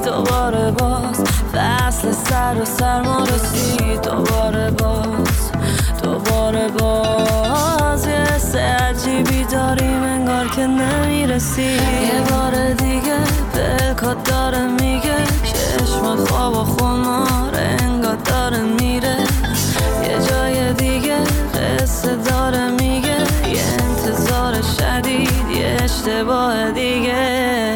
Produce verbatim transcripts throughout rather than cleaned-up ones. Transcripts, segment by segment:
دوباره باز فصل سر و سرما رسید، دوباره باز دوباره باز یه حس عجیبی داریم انگار که نمیرسی. یه بار دیگه دلکات داره میگه چشم خواب و خمار انگار داره میره، یه جای دیگه قصه داره میگه یه انتظار شدید یه اشتباه دیگه.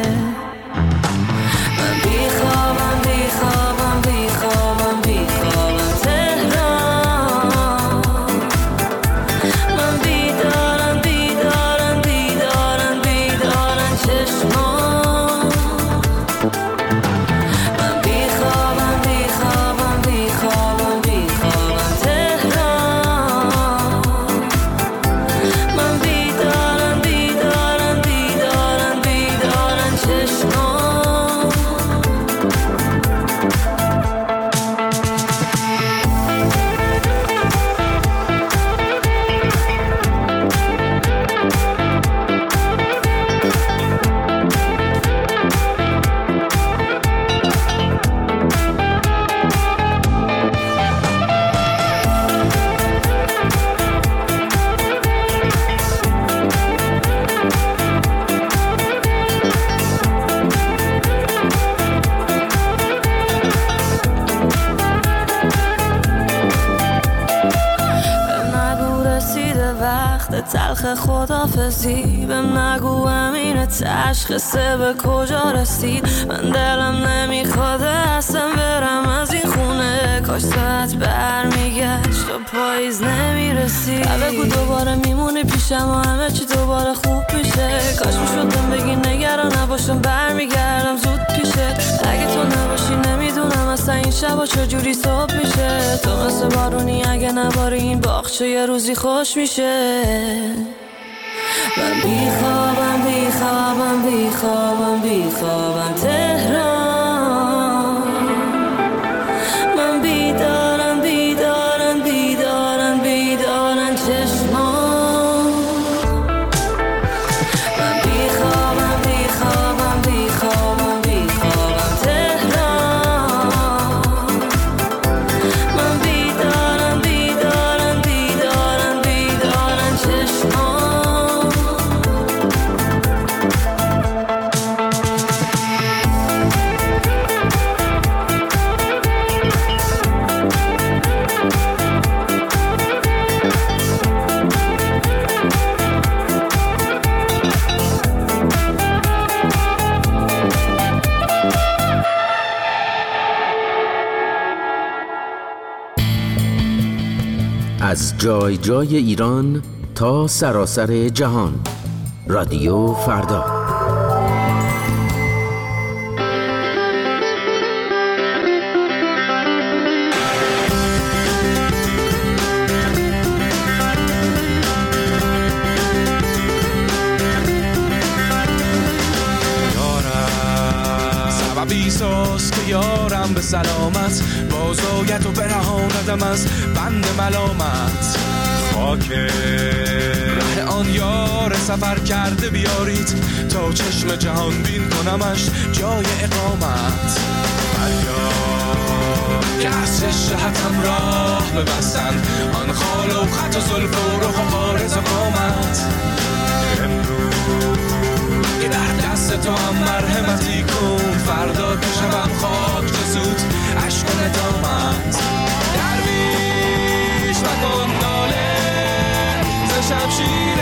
من بیخوابم بیخوابم بیخوابم بیخوابم تهران، من بیدارم بیدارم بیدارم بیدارم چشمان. من بیخوابم بیخوابم بیخوابم بیخوابم تهران، من بیدارم بیدارم بیدارم بیدارم چشمان. تلخ خدافزی بهم نگو امین تشخیصه به کجا رسید. من دلم نمیخواد اصلا برم از این خونه، کاش ساعت برمیگشت و پاییز نمیرسید. بگو دوباره میمونی پیشم و همه چی دوباره خوب میشه، کاش میشدم بگی نگران نباشم برمیگردم زود پیشت. اگه تو نباشی نمیدونم اصلا این شبا چجوری صبح میشه، تو مثل بارونی اگه نباری این باغچه یه روزی خوش میشه. من بیخوابم بیخوابم بیخوابم بیخوابم تهران، من بیدارم بیدارم بیدارم بیدارم چشمان. من بیخوابم بیخوابم بیخوابم بیخوابم تهران، من بیدارم بیدارم بیدارم بیدارم چشمان. از جای جای ایران تا سراسر جهان، رادیو فردا. سببیساست که یارم به سلامت بازاید و برهاندم از بند ملامت. خاک ره آن یار سفر کرده بیارید تا چشم جهان بین کنمش جای اقامت. فریاد که از شهتم راه ببستن آن خال و خط و زلف و رخ و عارض و قامت. امروز که در دست تو هم مرحمتی کن، فردا که شبم خاک رسود عشق و ندامت. درویش مکن ناله ز شمشیر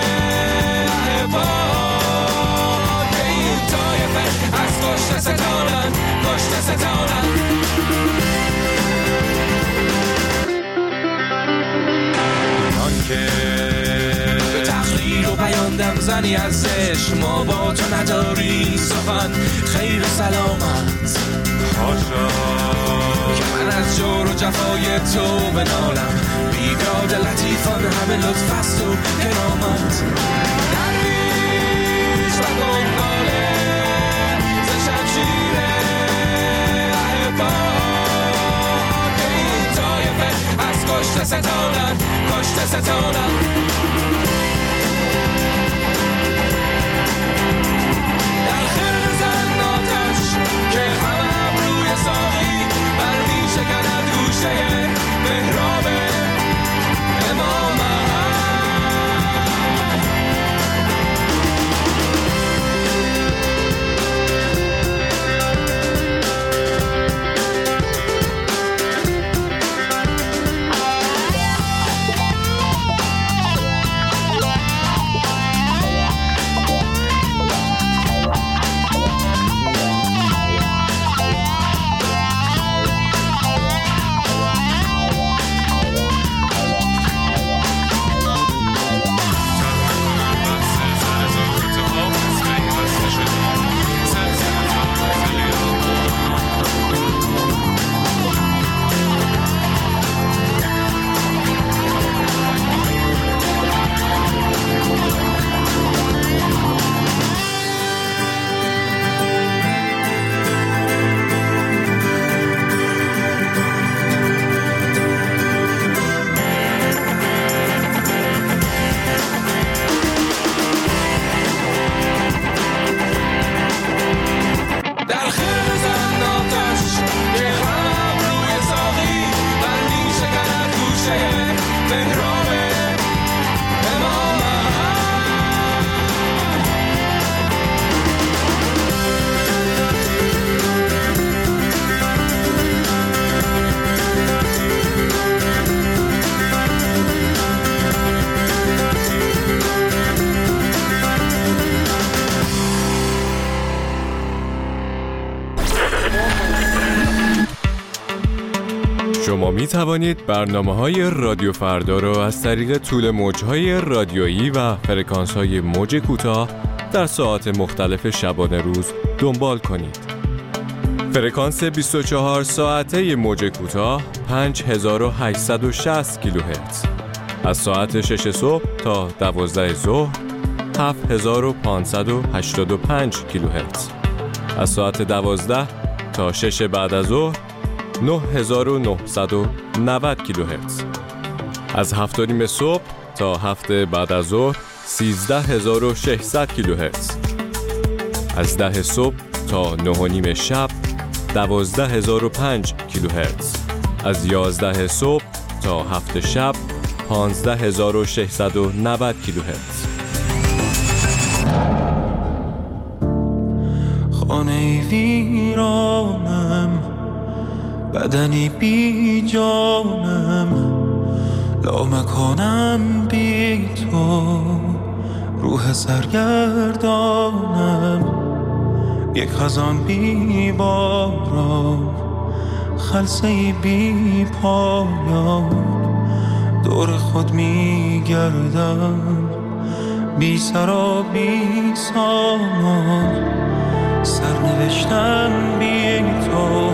احباب که این طایفه از کشته ستانن کشته ستانن. آن که به تقریر و بیان دم زنی ازش ما با تو نداریم سخن خیر و سلامت. حاشا که من از جور و جفای تو بنالم، بیداد لطیفان همه لطف است و کرامت. درویش و گنگاله ز شمشیر احباب که این طایفه از کشته ستانن کشته ستانن. در خیر زن آتش که همه شما می توانید برنامه‌های رادیو فردا را از طریق طول موج‌های رادیویی و فرکانس‌های موج کوتاه در ساعات مختلف شبانه روز دنبال کنید. فرکانس بیست و چهار ساعته موج کوتاه پنج هزار و هشتصد و شصت کیلوهرتز، از ساعت شش صبح تا دوازده ظهر هفت هزار و پانصد و هشتاد و پنج کیلوهرتز، از ساعت دوازده تا شش بعد از ظهر نه هزار و نهصد و نود کیلوهرتز، از هفت و نیم صبح تا هفت بعد از ظهر سیزده هزار و ششصد کیلوهرتز، از ده صبح تا نه و نیم شب دوازده هزار و پنج کیلوهرتز، از یازده صبح تا هفت شب پانزده هزار و ششصد و نود کیلوهرتز. خانه ویرانم، بدنی بی جانم، لامکانم بی تو، روح سرگردانم، یک خزان بی باران، خلسه‌ای بی پایان، دور خود می گردم، بی سر و بی سامان، سرنوشتم بی تو،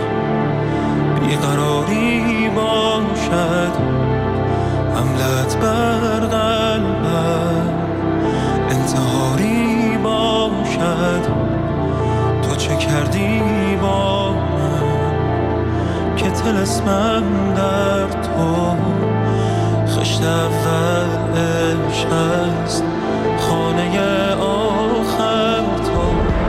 بیقراری باشد، حملت بر قلبم، انتحاری باشد، تو چه کردی با من که طلسمم در تو، خشت اول عشق است، خانه آخر تو.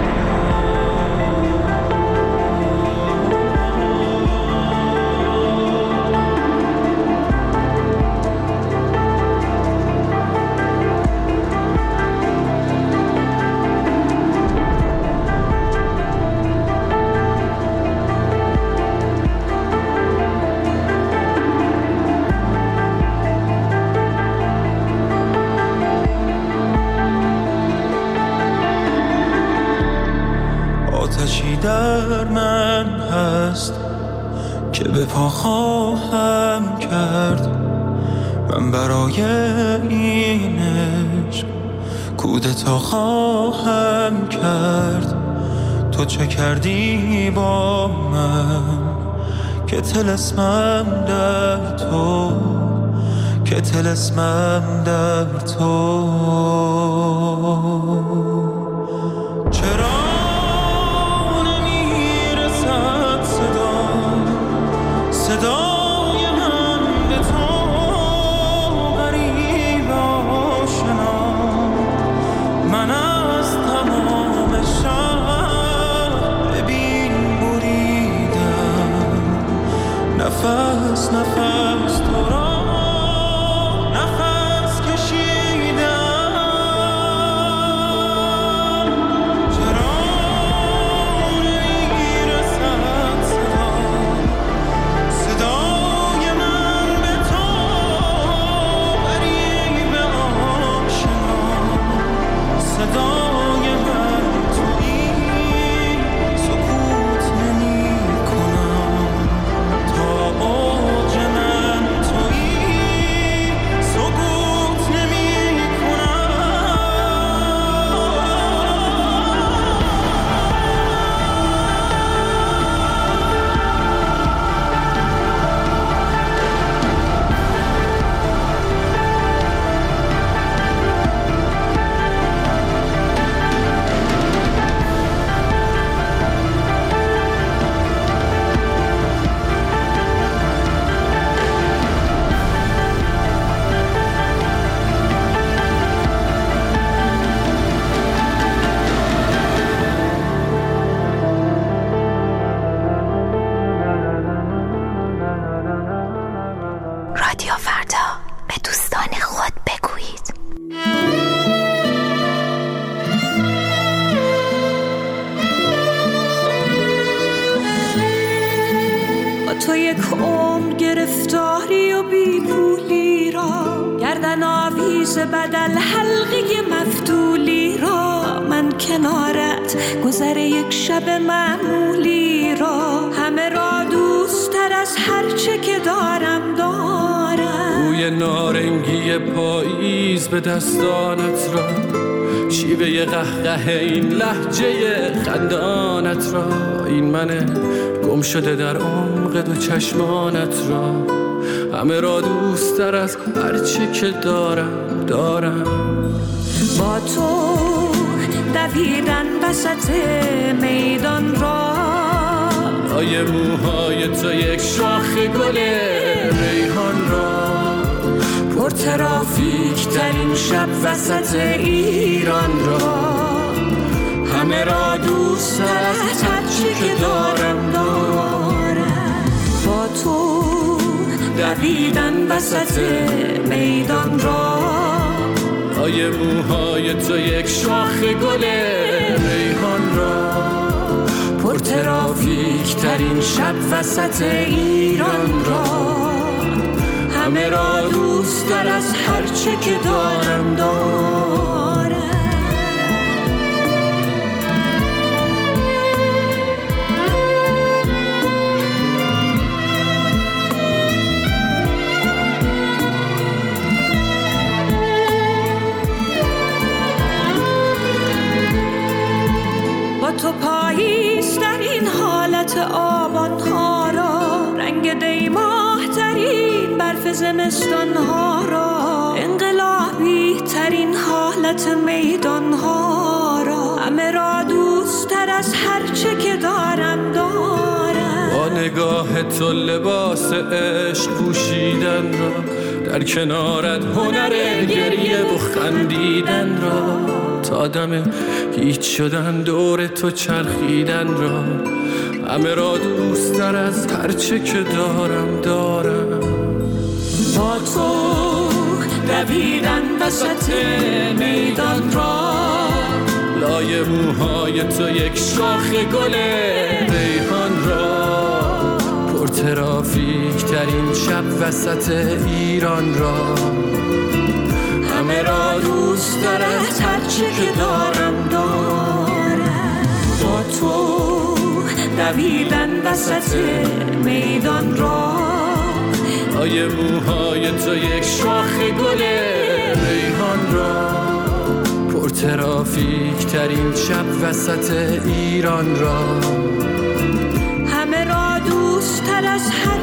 آتشی در من هست که به پا خواهم کرد، من برای این عشق کودتا خواهم کرد، تو چه کردی با من که طلسمم در تو، که طلسمم در تو. چرا صدای من به تو غریب آشنا، من از تمام شب ببین بریدم، نفس نفس تو را نفس کشیدم. چرا نمیرسد صدا، صدای من به تو غریب آشنا، صدای من تویی، سکوت نمی کنم، تا اوج من تویی، سکوت نمی رادیو فردا، به دوستان خود بگویید. با تو یک عمر گرفتاری و بی پولی را، گردن آویز بدل حلقه مفتولی را، من کنارت گذر یک شب معمولی را، همه را دوست تر از هر چه که دارم های نارنگی پاییز به دستانت را، شیوه قهقه این لحجه خندانت را، این من گم شده در عمق دو چشمانت را، همه را دوست تر از هرچه که دارم دارم. با تو دویدن وسط میدان را، لای موهای تو یک شاخ گل ریحان را، پر ترافیک ترین شب وسط ایران را، همه را دوست تر از هرچی که دارم دارم. با تو دویدن وسط میدان را، لای موهای تو یک شاخ گل ریحان را، پر ترافیک ترین شب وسط ایران را، همه را دوست تر از هرچه که دارم دارم. با تو پاییز در این حالت آبان ها را، رنگ دیماه ترین برف زمستان ها را، انقلابی ترین حالت میدان ها را، همه را دوست تر از هرچه که دارم دارم. با نگاه تو لباس عشق پوشیدن را، در کنارت هنر گریه و خندیدن را، تا دم هیچ شدن دور تو چرخیدن را، همه را دوست تر از هرچه که دارم دارم. با تو دویدن وسط میدان را، لای موهای تو یک شاخ گل ریحان را، پر ترافیک ترین شب وسط ایران را، همه را دوست تر از هرچی که دارم دارم. با تو دویدن وسط میدان را، لای موهای تو یک شاخ گل ریحان را، پر ترافیک ترین شب وسط ایران را، همه را دوست تر از هر